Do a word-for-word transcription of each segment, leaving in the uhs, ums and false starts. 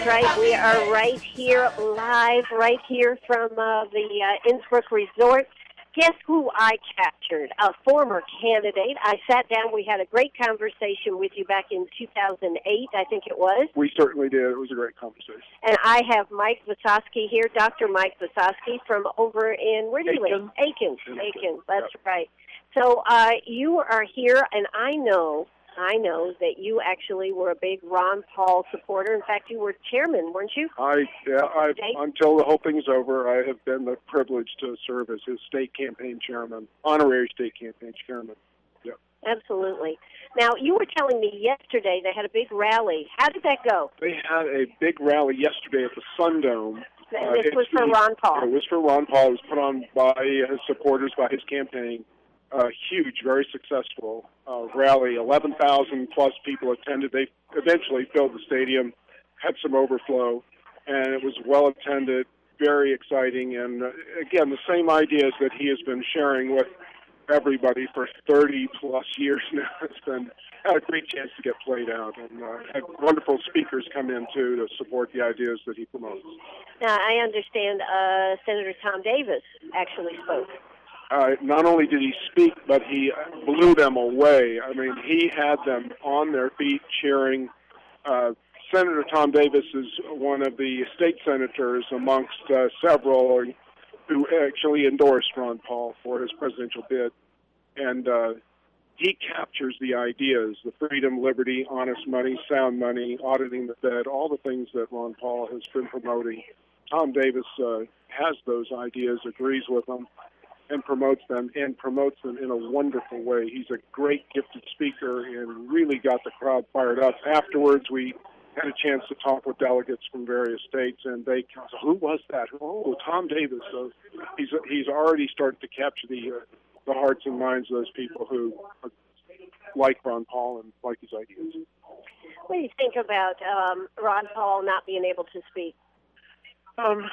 right. We are right here, live, right here from uh, the uh, Innsbruck Resort. Guess who I captured? A former candidate. I sat down. We had a great conversation with you back in two thousand eight, I think it was. We certainly did. It was a great conversation. And I have Mike Visosky here, Doctor Mike Visosky from over in, where do you live? Aiken. Aiken, Aiken. That's yep. right. So uh, you are here, and I know I know that you actually were a big Ron Paul supporter. In fact, you were chairman, weren't you? I, yeah, I, until the whole thing's over, I have been the privilege to serve as his state campaign chairman, honorary state campaign chairman. Yep. Absolutely. Now, you were telling me yesterday they had a big rally. How did that go? They had a big rally yesterday at the Sundome. Uh, this was for Ron Paul. It was for Ron Paul. It was put on by his supporters, by his campaign. Uh, huge, very successful uh, rally. eleven thousand plus people attended. They eventually filled the stadium, had some overflow, and it was well attended, very exciting. And uh, again, the same ideas that he has been sharing with everybody for thirty plus years now. It's been had a great chance to get played out, and uh, had wonderful speakers come in too to support the ideas that he promotes. Now, I understand uh, Senator Tom Davis actually spoke. Uh, not only did he speak, but he blew them away. I mean, he had them on their feet cheering. Uh, Senator Tom Davis is one of the state senators amongst uh, several who actually endorsed Ron Paul for his presidential bid. And uh, he captures the ideas, the freedom, liberty, honest money, sound money, auditing the Fed, all the things that Ron Paul has been promoting. Tom Davis uh, has those ideas, agrees with them, and promotes them, and promotes them in a wonderful way. He's a great, gifted speaker and really got the crowd fired up. Afterwards, we had a chance to talk with delegates from various states, and they said, who was that? Oh, Tom Davis. So he's he's already started to capture the uh, the hearts and minds of those people who uh, like Ron Paul and like his ideas. What do you think about um, Ron Paul not being able to speak? Um.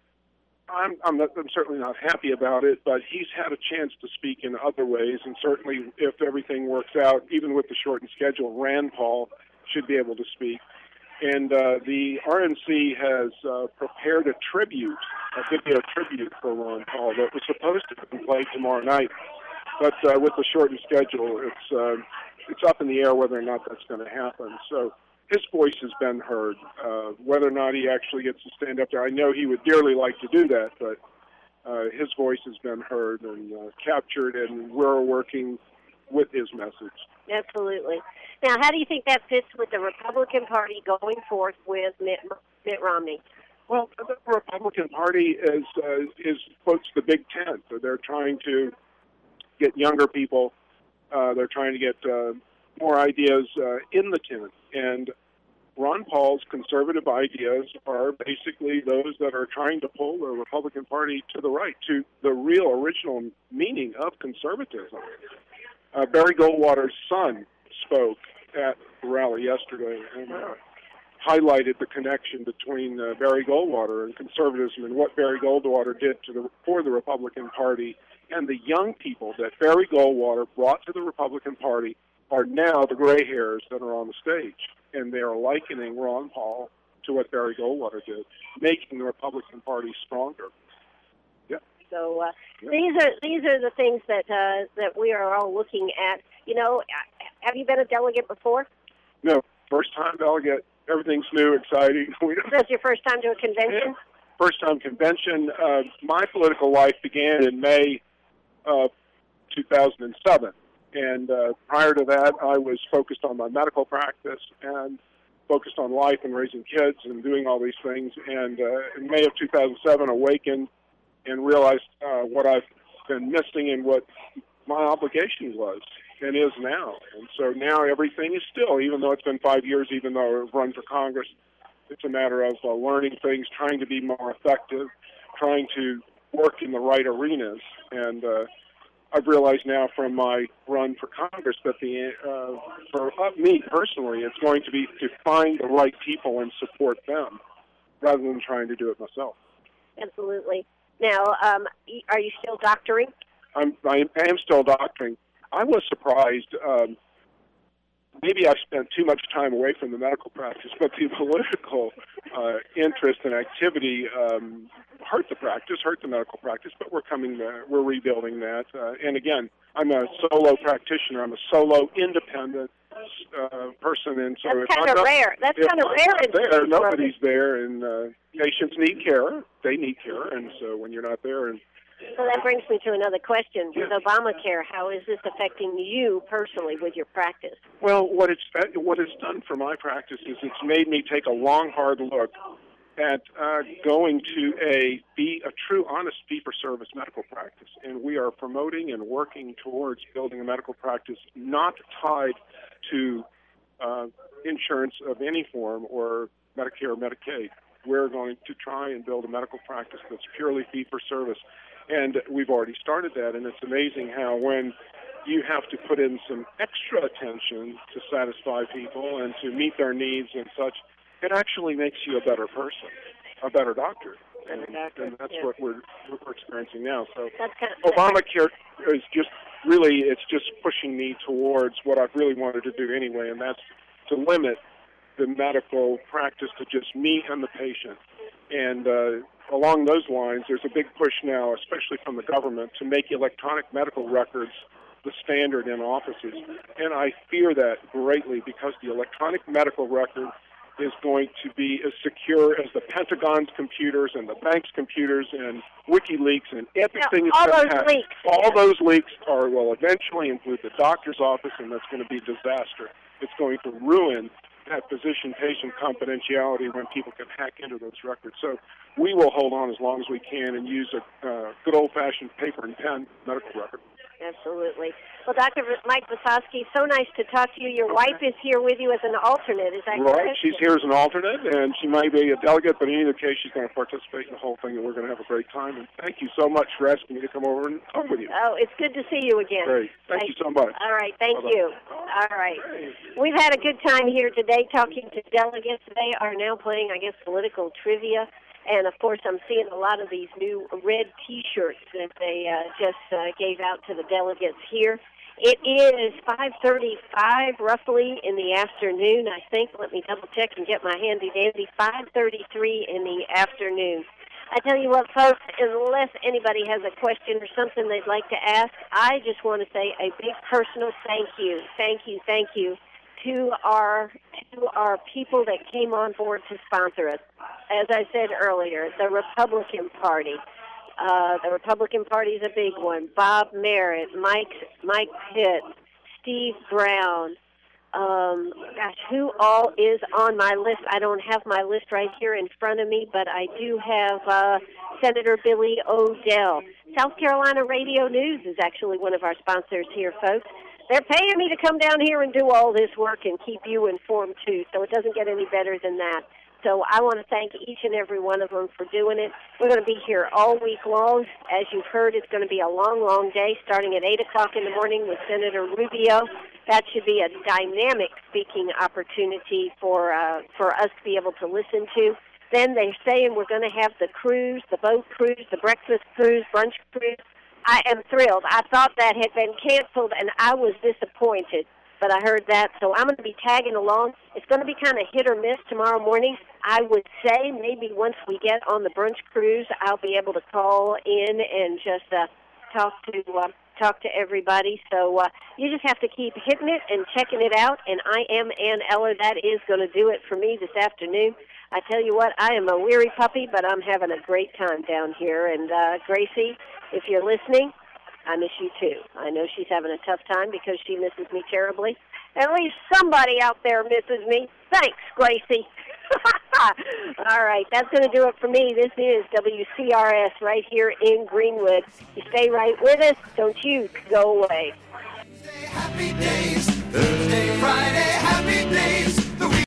I'm, I'm, not, I'm certainly not happy about it, but he's had a chance to speak in other ways, and certainly if everything works out, even with the shortened schedule, Rand Paul should be able to speak. And uh, the R N C has uh, prepared a tribute, a video tribute for Ron Paul that was supposed to be played tomorrow night, but uh, with the shortened schedule, it's uh, it's up in the air whether or not that's going to happen. So his voice has been heard. Uh, whether or not he actually gets to stand up there, I know he would dearly like to do that, but uh, his voice has been heard and uh, captured, and we're working with his message. Absolutely. Now, how do you think that fits with the Republican Party going forth with Mitt, Mitt Romney? Well, the Republican Party is, uh, is quotes the Big Tent. So they're trying to get younger people. Uh, they're trying to get uh, more ideas uh, in the tent. And Ron Paul's conservative ideas are basically those that are trying to pull the Republican Party to the right, to the real original meaning of conservatism. Uh, Barry Goldwater's son spoke at the rally yesterday and uh, highlighted the connection between uh, Barry Goldwater and conservatism and what Barry Goldwater did to the, for the Republican Party, and the young people that Barry Goldwater brought to the Republican Party are now the gray hairs that are on the stage, and they are likening Ron Paul to what Barry Goldwater did, making the Republican Party stronger. Yeah. So uh, yeah. these are these are the things that uh, that we are all looking at. You know, have you been a delegate before? No, first time delegate. Everything's new, exciting. We don't... That's your first time to a convention? Yeah. First time convention. Uh, my political life began in May of two thousand seven. And uh, prior to that, I was focused on my medical practice and focused on life and raising kids and doing all these things. And uh, in May of two thousand seven, awakened and realized uh, what I've been missing and what my obligation was and is now. And so now everything is still, even though it's been five years, even though I've run for Congress, it's a matter of uh, learning things, trying to be more effective, trying to work in the right arenas. And uh, I've realized now from my run for Congress that the uh, for me personally, it's going to be to find the right people and support them rather than trying to do it myself. Absolutely. Now, um, are you still doctoring? I'm, I am still doctoring. I was surprised um, maybe I've spent too much time away from the medical practice, but the political uh, interest and activity um, hurt the practice, hurt the medical practice, but we're coming, uh, we're rebuilding that. Uh, and again, I'm a solo practitioner. I'm a solo independent uh, person, and so that's kind of rare. That's kind of rare. In there, nobody's there, and uh, patients need care. They need care, and so when you're not there, and so that brings me to another question. With Obamacare, how is this affecting you personally with your practice? Well, what it's what it's done for my practice is it's made me take a long, hard look at uh, going to a be a true, honest fee-for-service medical practice, and we are promoting and working towards building a medical practice not tied to uh, insurance of any form or Medicare or Medicaid. We're going to try and build a medical practice that's purely fee-for-service. And we've already started that, and it's amazing how when you have to put in some extra attention to satisfy people and to meet their needs and such, it actually makes you a better person, a better doctor. And, and that's yeah. what we're, what we're experiencing now. So that's kind of, Obamacare is just really, it's just pushing me towards what I've really wanted to do anyway, and that's to limit the medical practice to just me and the patient. And uh, along those lines, there's a big push now, especially from the government, to make electronic medical records the standard in offices. And I fear that greatly because the electronic medical record is going to be as secure as the Pentagon's computers and the bank's computers and WikiLeaks and everything. Yeah, all those happen. leaks. All those leaks are will eventually include the doctor's office, and that's going to be a disaster. It's going to ruin that physician-patient confidentiality when people can hack into those records. So we will hold on as long as we can and use a uh, good old-fashioned paper and pen medical record. Absolutely. Well, Doctor Mike Visoski, so nice to talk to you. Your okay. wife is here with you as an alternate, is that right. correct? She's here as an alternate, and she might be a delegate, but in either case, she's going to participate in the whole thing, and we're going to have a great time. And thank you so much for asking me to come over and talk with you. Oh, it's good to see you again. Great. Thank, thank you so much. All right. Thank Bye-bye. you. All right. We've had a good time here today talking to delegates. They are now playing, I guess, political trivia. And, of course, I'm seeing a lot of these new red T-shirts that they uh, just uh, gave out to the delegates here. It is five thirty-five, roughly, in the afternoon, I think. Let me double-check and get my handy-dandy. five thirty-three in the afternoon. I tell you what, folks, unless anybody has a question or something they'd like to ask, I just want to say a big personal thank you, thank you, thank you to our to our people that came on board to sponsor us. As I said earlier, the Republican Party. Uh, the Republican Party is a big one. Bob Merritt, Mike Mike Pitt, Steve Brown. Um, gosh, who all is on my list? I don't have my list right here in front of me, but I do have uh, Senator Billy O'Dell. South Carolina Radio News is actually one of our sponsors here, folks. They're paying me to come down here and do all this work and keep you informed, too, so it doesn't get any better than that. So I want to thank each and every one of them for doing it. We're going to be here all week long. As you've heard, it's going to be a long, long day, starting at eight o'clock in the morning with Senator Rubio. That should be a dynamic speaking opportunity for uh, for us to be able to listen to. Then they're saying we're going to have the cruise, the boat cruise, the breakfast cruise, brunch cruise. I am thrilled. I thought that had been canceled, and I was disappointed. But I heard that, so I'm going to be tagging along. It's going to be kind of hit or miss tomorrow morning. I would say maybe once we get on the brunch cruise, I'll be able to call in and just uh, talk to uh, talk to everybody. So uh, you just have to keep hitting it and checking it out. And I am Ann Eller. That is going to do it for me this afternoon. I tell you what, I am a weary puppy, but I'm having a great time down here. And uh, Gracie, if you're listening, I miss you, too. I know she's having a tough time because she misses me terribly. At least somebody out there misses me. Thanks, Gracie. All right, that's going to do it for me. This is W C R S right here in Greenwood. You stay right with us. Don't you go away. Happy days, Thursday, Friday, happy days.